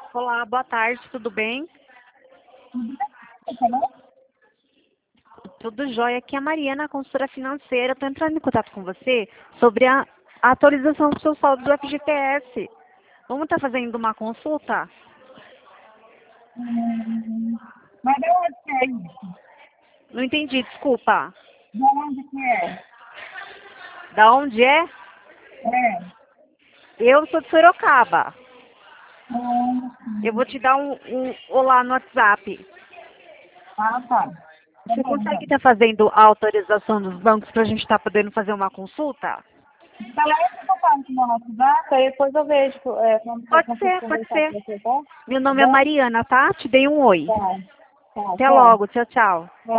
Olá, boa tarde, tudo bem? Tudo jóia. Aqui é a Mariana, consultora financeira. Estou entrando em contato com você sobre a atualização do seu saldo do FGTS. Vamos estar fazendo uma consulta? Mas de onde que é isso? Não entendi, desculpa. De onde que é? Da onde é? É. Eu sou de Sorocaba. Eu vou Hum, te dar um olá no WhatsApp. tá. Tá Você bom, consegue então. estar fazendo a autorização dos bancos para a gente estar podendo fazer uma consulta? Então, entra em contato com o meu WhatsApp, aí depois eu vejo quando eu Pode consigo ser, pode conversar ser. com você, tá? Meu Tá nome é bom? Mariana, tá? Te dei um oi. Tá. Tá, Até tchau. logo, tchau, tchau.